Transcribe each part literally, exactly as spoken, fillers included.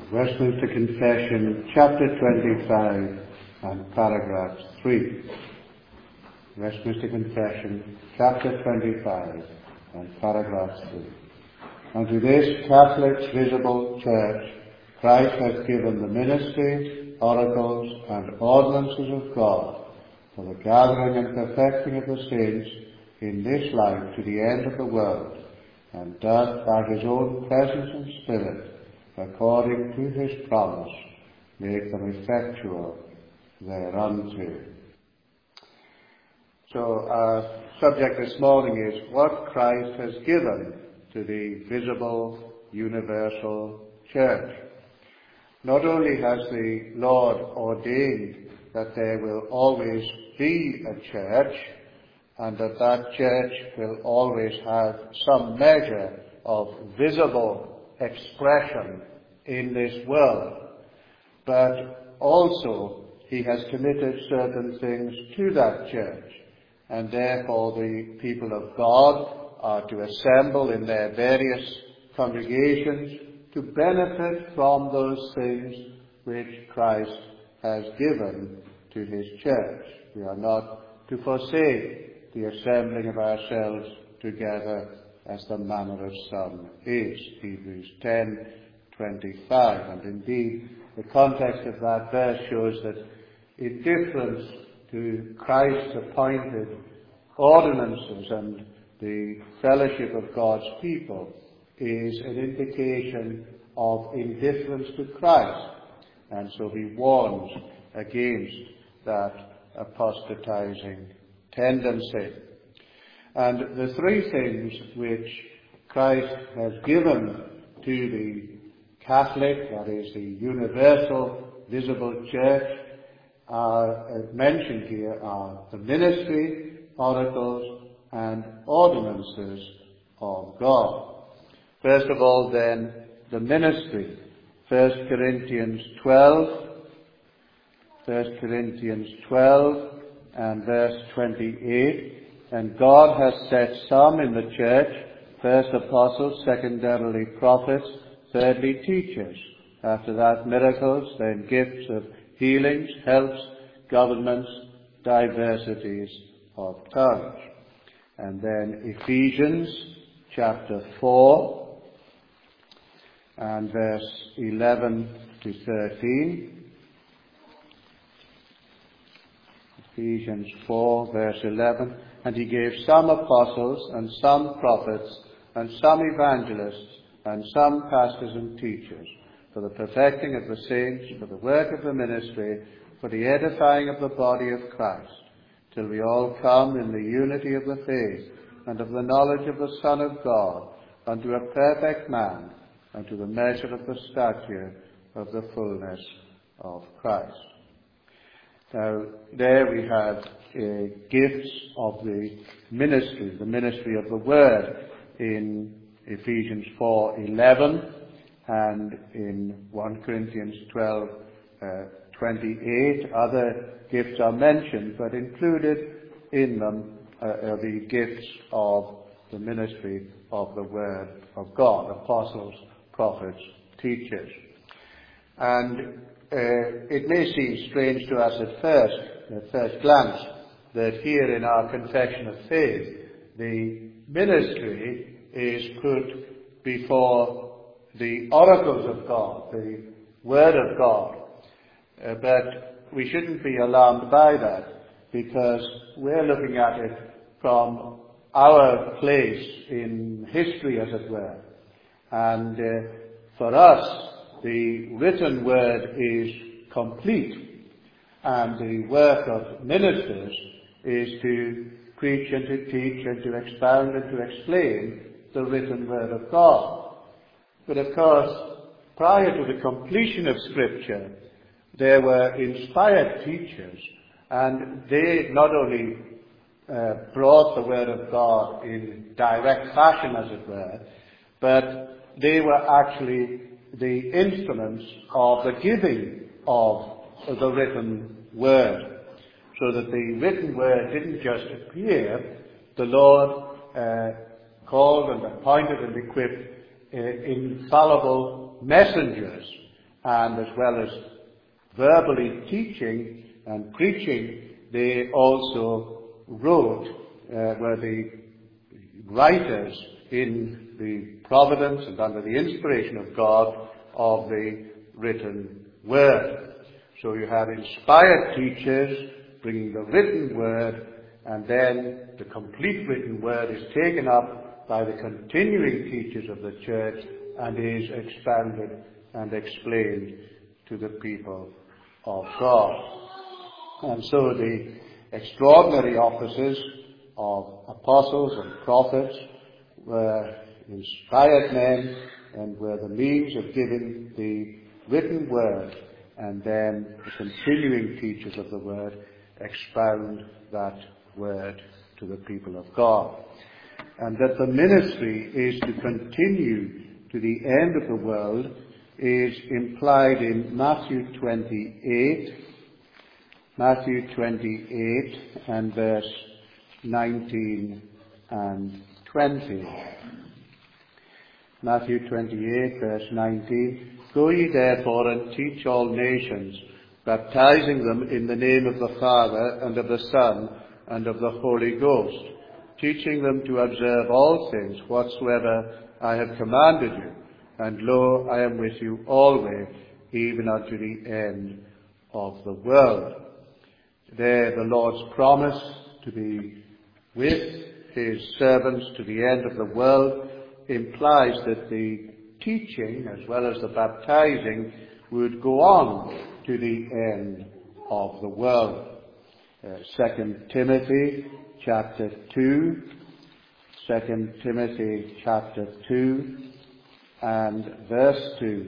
Westminster Confession, chapter twenty-five and paragraph three. Westminster Confession, chapter twenty-five and paragraph three. Unto this Catholic visible church Christ has given the ministry, oracles, and ordinances of God for the gathering and perfecting of the saints in this life to the end of the world, and doth by his own presence and Spirit, according to his promise, make them effectual thereunto. So our subject this morning is what Christ has given to the visible, universal church. Not only has the Lord ordained that there will always be a church, and that that church will always have some measure of visible expression in this world, but also he has committed certain things to that church, and therefore the people of God are to assemble in their various congregations to benefit from those things which Christ has given to his church. We are not to forsake the assembling of ourselves together as the manner of some is. Hebrews ten twenty-five. And indeed, the context of that verse shows that in difference to Christ's appointed ordinances and the fellowship of God's people is an indication of indifference to Christ. And so he warns against that apostatizing tendency. And the three things which Christ has given to the Catholic, that is the universal visible church, are uh, mentioned here are the ministry, oracles, and ordinances of God. First of all, then, the ministry. First Corinthians twelve, First Corinthians twelve and verse twenty-eight. And God has set some in the church, first apostles, secondarily prophets, thirdly teachers, after that miracles, then gifts of healings, helps, governments, diversities of tongues. And then Ephesians chapter four and verse eleven to thirteen. Ephesians four verse eleven. And he gave some apostles, and some prophets, and some evangelists, and some pastors and teachers, for the perfecting of the saints, for the work of the ministry, for the edifying of the body of Christ, till we all come in the unity of the faith, and of the knowledge of the Son of God, unto a perfect man, unto the measure of the stature of the fullness of Christ. Now, there we have uh, gifts of the ministry, the ministry of the Word, in Ephesians four eleven, and in First Corinthians twelve twenty-eight. Other gifts are mentioned, but included in them uh, are the gifts of the ministry of the Word of God, apostles, prophets, teachers. And Uh, it may seem strange to us at first, at first glance, that here in our confession of faith, the ministry is put before the oracles of God, the Word of God. Uh, but we shouldn't be alarmed by that, because we're looking at it from our place in history, as it were. And uh, for us, the written word is complete, and the work of ministers is to preach and to teach and to expound and to explain the written word of God. But of course, prior to the completion of Scripture, there were inspired teachers, and they not only uh, brought the word of God in direct fashion, as it were, but they were actually the instruments of the giving of the written word, so that the written word didn't just appear. The Lord uh, called and appointed and equipped uh, infallible messengers and as well as verbally teaching and preaching, they also wrote, uh, were the writers in the providence and under the inspiration of God of the written word. So you have inspired teachers bringing the written word, and then the complete written word is taken up by the continuing teachers of the church and is expounded and explained to the people of God. And so the extraordinary offices of apostles and prophets were inspired men and were the means of giving the written word, and then the continuing teachers of the word expound that word to the people of God. And that the ministry is to continue to the end of the world is implied in Matthew twenty-eight, Matthew twenty-eight and verse nineteen and twenty. Matthew twenty-eight, verse nineteen. Go ye therefore and teach all nations, baptizing them in the name of the Father and of the Son and of the Holy Ghost, teaching them to observe all things whatsoever I have commanded you. And lo, I am with you always, even unto the end of the world. There the Lord's promise to be with his servants to the end of the world implies that the teaching as well as the baptizing would go on to the end of the world. Uh, Second Timothy chapter two, Second Timothy chapter two and verse two.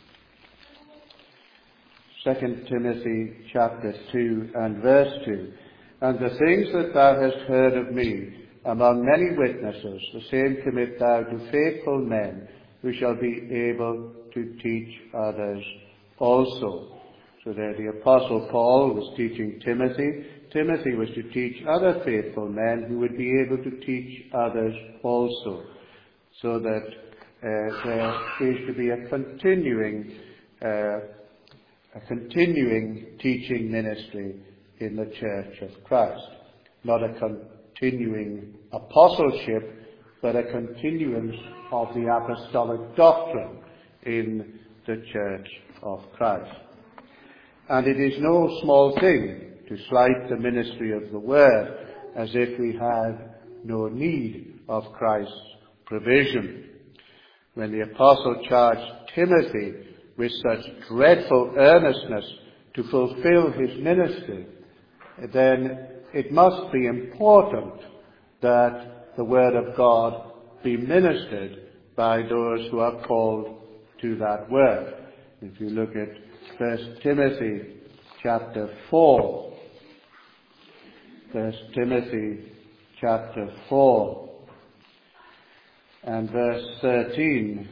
Second Timothy chapter two and verse two. And the things that thou hast heard of me among many witnesses, the same commit thou to faithful men, who shall be able to teach others also. So there the Apostle Paul was teaching Timothy. Timothy was to teach other faithful men who would be able to teach others also. So that uh, there is to be a continuing, uh, a continuing teaching ministry in the Church of Christ. Not a continuing apostleship, but a continuance of the apostolic doctrine in the Church of Christ. And it is no small thing to slight the ministry of the Word as if we had no need of Christ's provision. When the Apostle charged Timothy with such dreadful earnestness to fulfill his ministry, then it must be important that the Word of God be ministered by those who are called to that Word. If you look at First Timothy chapter four, First Timothy chapter four and verse thirteen.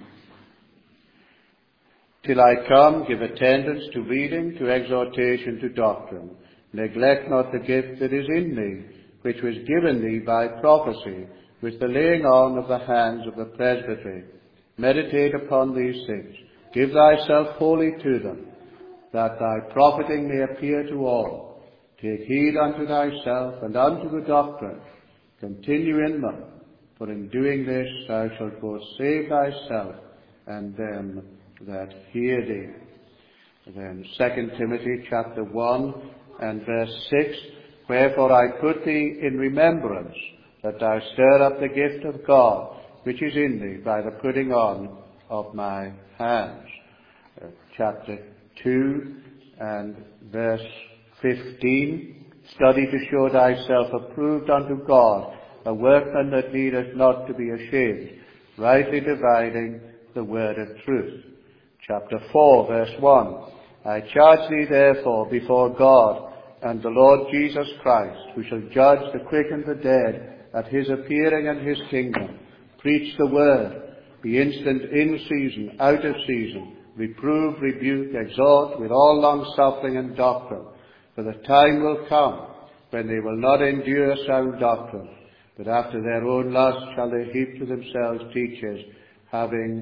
Till I come, give attendance to reading, to exhortation, to doctrine. Neglect not the gift that is in thee, which was given thee by prophecy, with the laying on of the hands of the presbytery. Meditate upon these things. Give thyself wholly to them, that thy profiting may appear to all. Take heed unto thyself and unto the doctrine. Continue in them, for in doing this thou shalt both save thyself and them that hear thee. Then Second Timothy chapter one and verse six. Wherefore I put thee in remembrance, that thou stir up the gift of God, which is in thee, by the putting on of my hands. Uh, chapter two and verse fifteen. Study to show thyself approved unto God, a workman that needeth not to be ashamed, rightly dividing the word of truth. Chapter four, verse one. I charge thee therefore before God and the Lord Jesus Christ, who shall judge the quick and the dead at his appearing and his kingdom. Preach the word. Be instant in season, out of season. Reprove, rebuke, exhort with all longsuffering and doctrine. For the time will come when they will not endure sound doctrine, but after their own lust shall they heap to themselves teachers, having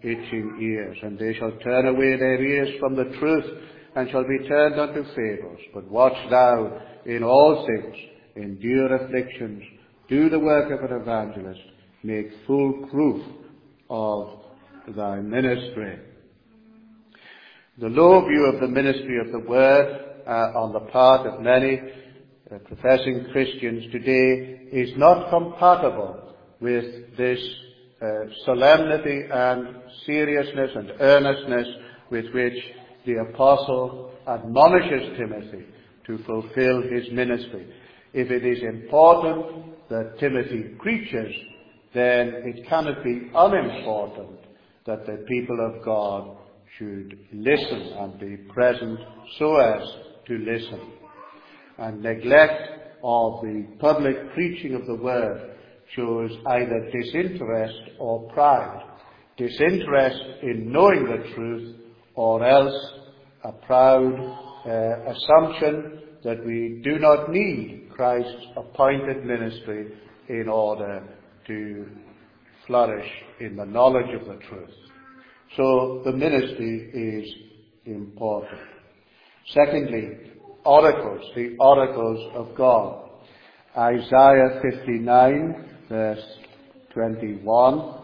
itching ears. And they shall turn away their ears from the truth, and shall be turned unto fables. But watch thou in all things, endure afflictions, do the work of an evangelist, make full proof of thy ministry. The low view of the ministry of the Word uh, on the part of many uh, professing Christians today is not compatible with this uh, solemnity and seriousness and earnestness with which the Apostle admonishes Timothy to fulfill his ministry. If it is important that Timothy preaches, then it cannot be unimportant that the people of God should listen and be present so as to listen. And neglect of the public preaching of the Word shows either disinterest or pride. Disinterest in knowing the truth, or else a proud uh, assumption that we do not need Christ's appointed ministry in order to flourish in the knowledge of the truth. So the ministry is important. Secondly, oracles, the oracles of God. Isaiah fifty-nine, verse twenty-one.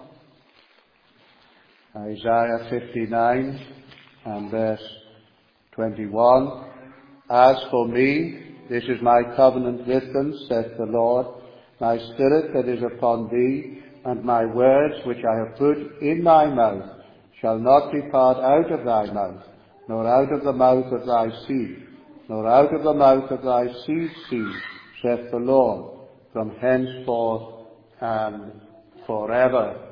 Isaiah fifty-nine and verse twenty-one. As for me, this is my covenant with them, saith the Lord, my spirit that is upon thee, and my words which I have put in thy mouth, shall not depart out of thy mouth, nor out of the mouth of thy seed, nor out of the mouth of thy seed's seed, saith the Lord, from henceforth and forever.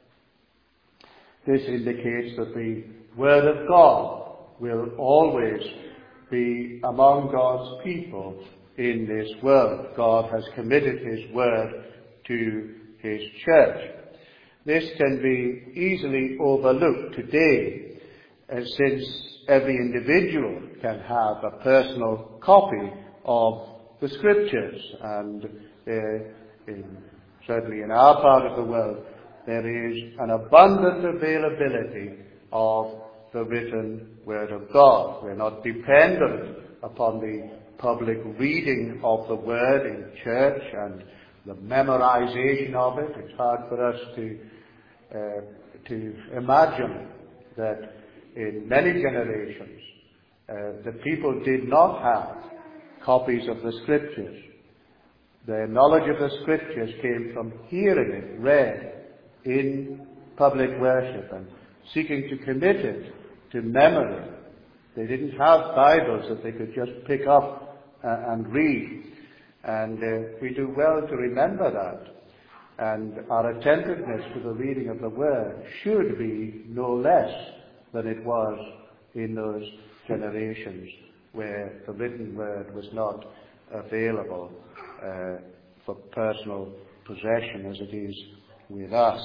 This indicates that the Word of God will always be among God's people in this world. God has committed His Word to His church. This can be easily overlooked today, uh, since every individual can have a personal copy of the Scriptures, and uh, in, certainly in our part of the world there is an abundant availability of the written Word of God. We're not dependent upon the public reading of the Word in church and the memorization of it. It's hard for us to uh, to imagine that in many generations uh, the people did not have copies of the Scriptures. Their knowledge of the Scriptures came from hearing it read in public worship and seeking to commit it to memory. They didn't have Bibles that they could just pick up uh, and read. And uh, we do well to remember that. And our attentiveness to the reading of the Word should be no less than it was in those generations where the written Word was not available uh, for personal possession as it is with us.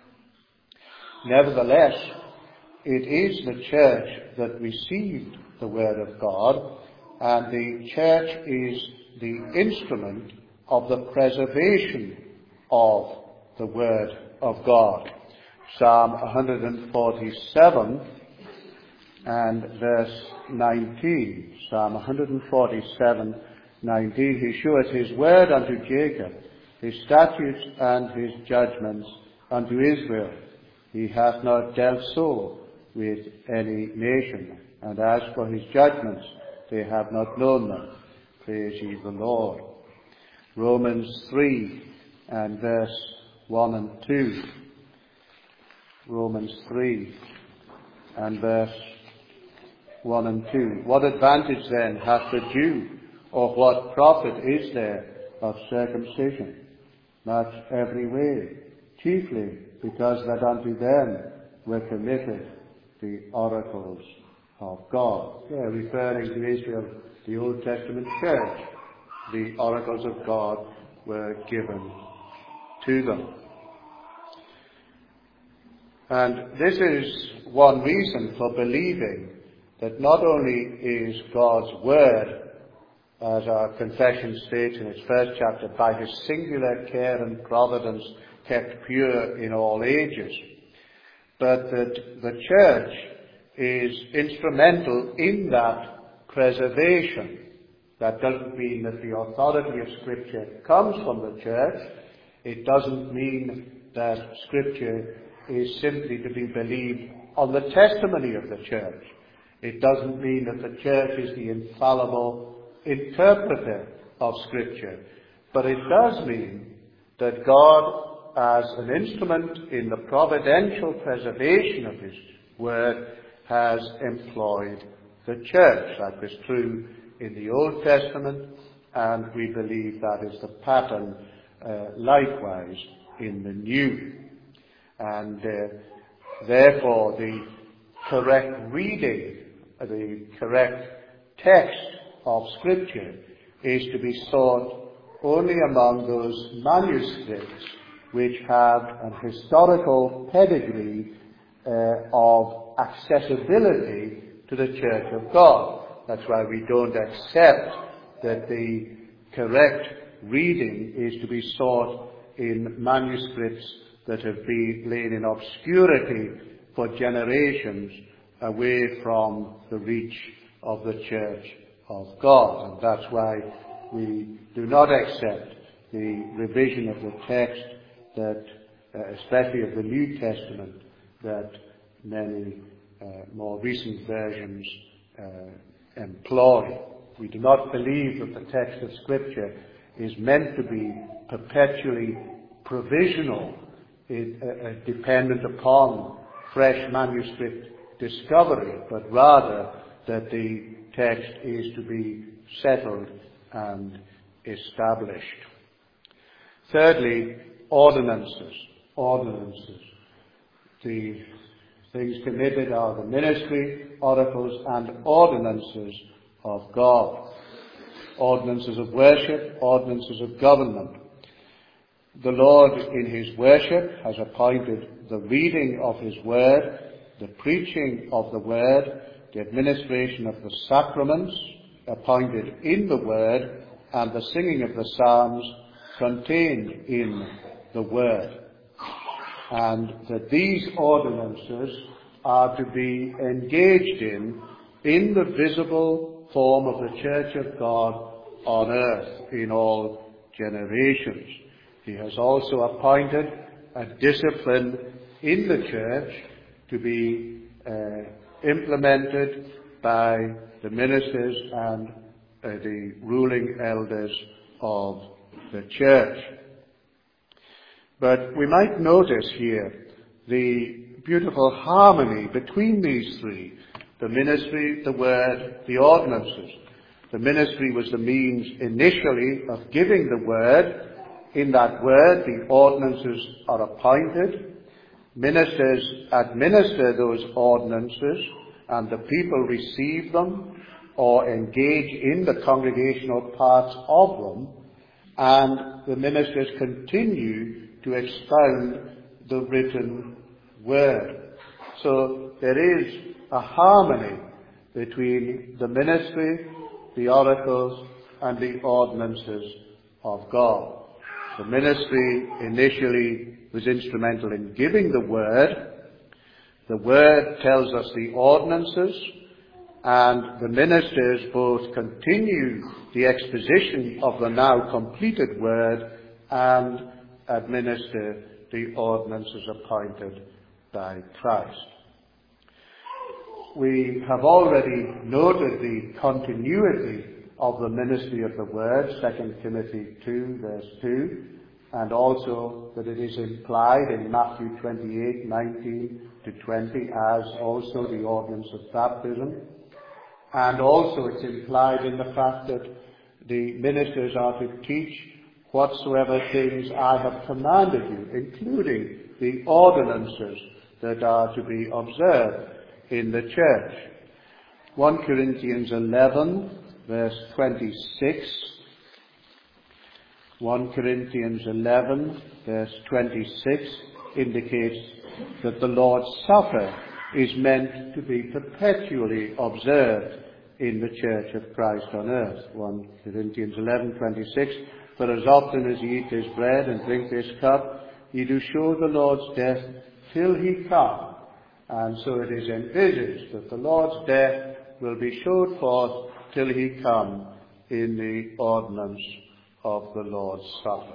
Nevertheless, it is the church that received the Word of God, and the church is the instrument of the preservation of the Word of God. Psalm one forty-seven and verse nineteen. Psalm one forty-seven, nineteen. He sheweth his word unto Jacob, his statutes and his judgments unto Israel. He hath not dealt so with any nation, and as for his judgments, they have not known them. Praise ye the Lord. Romans three and verse one and two. Romans three and verse one and two. What advantage then hath the Jew, or what profit is there of circumcision? Not every way, chiefly because that unto them were committed the oracles of God. Yeah, referring to Israel, the Old Testament church, the oracles of God were given to them. And this is one reason for believing that not only is God's Word, as our confession states in its first chapter, by His singular care and providence kept pure in all ages, but that the church is instrumental in that preservation. That doesn't mean that the authority of Scripture comes from the church. It doesn't mean that Scripture is simply to be believed on the testimony of the church. It doesn't mean that the church is the infallible interpreter of Scripture. But it does mean that God, as an instrument in the providential preservation of His Word, has employed the church. That was true in the Old Testament, and we believe that is the pattern uh, likewise in the New. And uh, therefore the correct reading, the correct text of Scripture is to be sought only among those manuscripts which have an historical pedigree uh, of accessibility to the Church of God. That's why we don't accept that the correct reading is to be sought in manuscripts that have been laid in obscurity for generations away from the reach of the Church of God. And that's why we do not accept the revision of the text that, uh, especially of the New Testament, that many uh, more recent versions uh, employ. We do not believe that the text of Scripture is meant to be perpetually provisional, it, uh, uh, dependent upon fresh manuscript discovery, but rather that the text is to be settled and established. Thirdly, ordinances. Ordinances. The things committed are the ministry, oracles, and ordinances of God. Ordinances of worship, ordinances of government. The Lord in His worship has appointed the reading of His word, the preaching of the word, the administration of the sacraments appointed in the word, and the singing of the psalms contained in the word. And that these ordinances are to be engaged in in the visible form of the Church of God on earth in all generations. He has also appointed a discipline in the Church to be uh, implemented by the ministers and uh, the ruling elders of the Church. But we might notice here the beautiful harmony between these three: the ministry, the word, the ordinances. The ministry was the means initially of giving the word. In that word, the ordinances are appointed. Ministers administer those ordinances, and the people receive them or engage in the congregational parts of them, and the ministers continue to expound the written word. So there is a harmony between the ministry, the oracles, and the ordinances of God. The ministry initially was instrumental in giving the word. The word tells us the ordinances, and the ministers both continue the exposition of the now completed word and administer the ordinances appointed by Christ. We have already noted the continuity of the ministry of the word, Second Timothy two, verse two, and also that it is implied in Matthew twenty-eight, nineteen to twenty, as also the ordinance of baptism. And also it's implied in the fact that the ministers are to teach whatsoever things I have commanded you, including the ordinances that are to be observed in the church. First Corinthians eleven, verse twenty-six. First Corinthians eleven, verse twenty-six indicates that the Lord's Supper is meant to be perpetually observed in the Church of Christ on earth. First Corinthians eleven, twenty-six. For as often as ye eat this bread and drink this cup, ye do show the Lord's death till he come. And so it is envisaged that the Lord's death will be showed forth till he come in the ordinance of the Lord's Supper.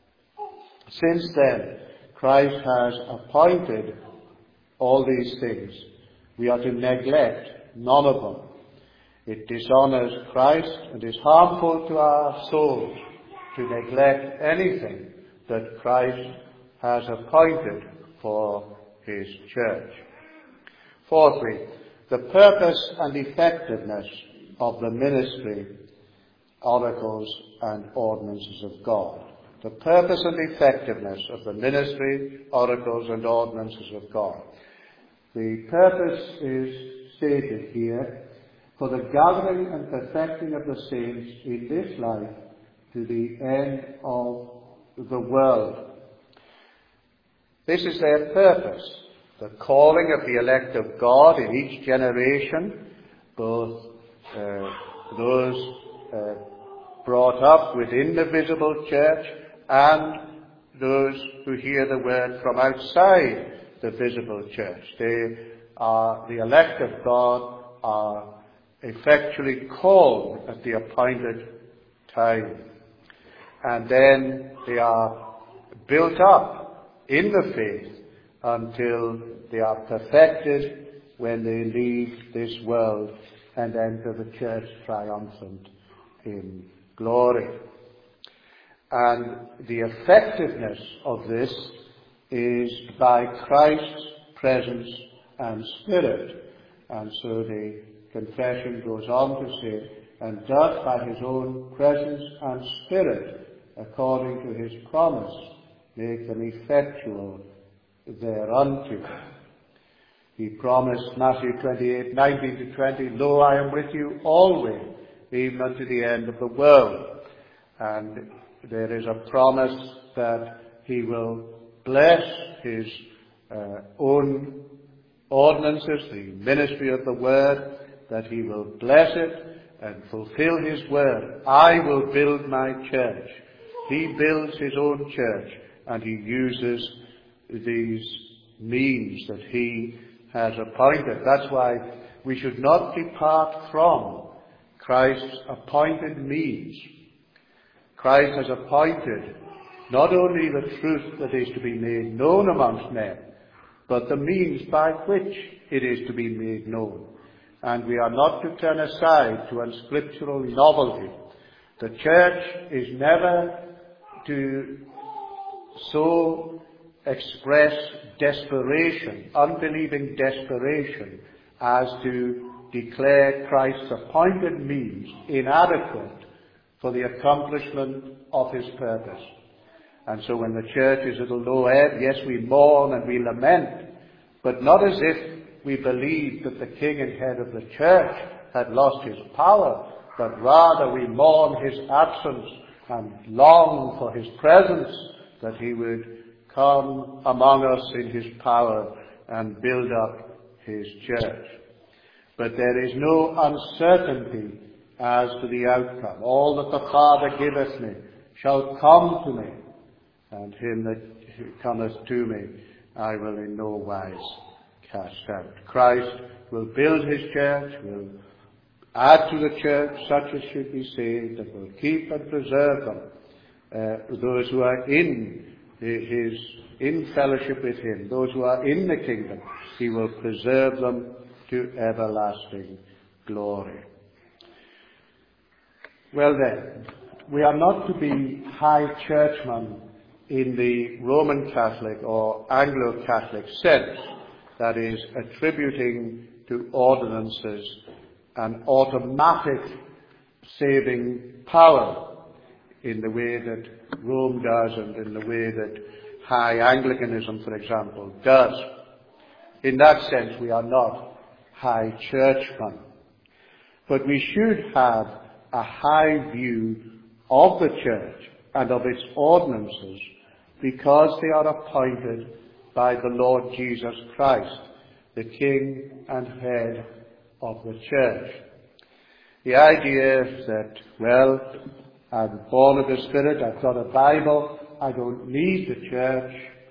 Since then, Christ has appointed all these things. We are to neglect none of them. It dishonors Christ and is harmful to our souls to neglect anything that Christ has appointed for his church. Fourthly, the purpose and effectiveness of the ministry, oracles and ordinances of God. The purpose and effectiveness of the ministry, oracles and ordinances of God. The purpose is stated here: for the gathering and perfecting of the saints in this life to the end of the world. This is their purpose, the calling of the elect of God in each generation, both uh, those uh, brought up within the visible church and those who hear the word from outside the visible church. They are, the elect of God are effectually called at the appointed time. And then they are built up in the faith until they are perfected when they leave this world and enter the church triumphant in glory. And the effectiveness of this is by Christ's presence and Spirit. And so the confession goes on to say, and does by his own presence and Spirit, according to his promise, make them effectual thereunto. He promised, Matthew twenty-eight, nineteen to twenty, Lo, I am with you always, even unto the end of the world. And there is a promise that he will bless his uh, own ordinances, the ministry of the word, that he will bless it and fulfill his word. I will build my church. He builds his own church, and he uses these means that he has appointed. That's why we should not depart from Christ's appointed means. Christ has appointed not only the truth that is to be made known amongst men, but the means by which it is to be made known. And we are not to turn aside to unscriptural novelty. The church is never to so express desperation, unbelieving desperation, as to declare Christ's appointed means inadequate for the accomplishment of his purpose. And so when the church is at a low ebb, yes, we mourn and we lament, but not as if we believed that the king and head of the church had lost his power, but rather we mourn his absence and long for his presence, that he would come among us in his power and build up his church. But there is no uncertainty as to the outcome. All that the Father giveth me shall come to me, and him that cometh to me I will in no wise cast out. Christ will build his church, will add to the church such as should be saved, and will keep and preserve them, uh, those who are in his, in fellowship with him, those who are in the kingdom. He will preserve them to everlasting glory. Well then, we are not to be high churchmen in the Roman Catholic or Anglo-Catholic sense, that is, attributing to ordinances an automatic saving power in the way that Rome does and in the way that high Anglicanism, for example, does. In that sense, we are not high churchmen. But we should have a high view of the church and of its ordinances, because they are appointed by the Lord Jesus Christ, the King and head of the church. The idea that, well, I'm born of the Spirit, I've got a Bible, I don't need the church,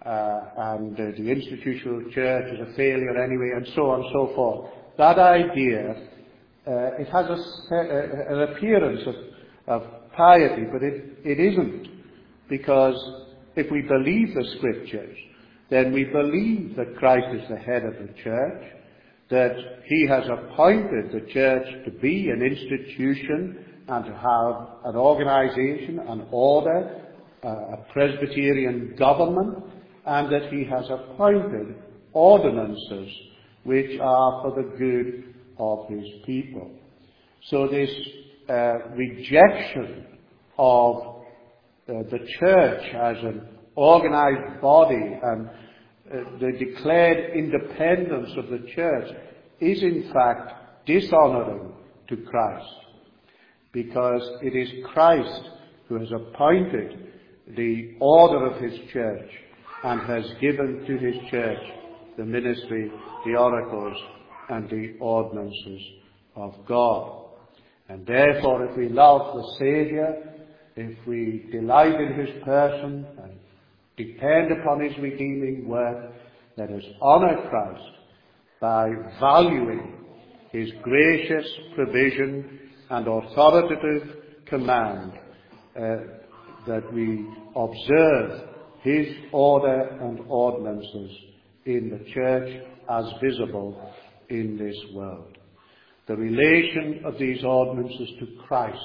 uh, and uh, the institutional church is a failure anyway, and so on and so forth. That idea, uh, it has a, a, an appearance of, of piety, but it, it isn't. Because if we believe the Scriptures, then we believe that Christ is the head of the church, that he has appointed the church to be an institution and to have an organization, an order, uh, a Presbyterian government, and that he has appointed ordinances which are for the good of his people. So this uh, rejection of uh, the church as an organized body and uh, the declared independence of the church is in fact dishonoring to Christ, because it is Christ who has appointed the order of his church and has given to his church the ministry, the oracles, and the ordinances of God. And therefore, if we love the Saviour, if we delight in his person and depend upon his redeeming work, let us honour Christ by valuing his gracious provision and authoritative command uh, that we observe his order and ordinances in the church as visible in this world. The relation of these ordinances to Christ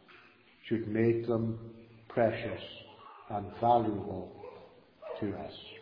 should make them precious and valuable to us.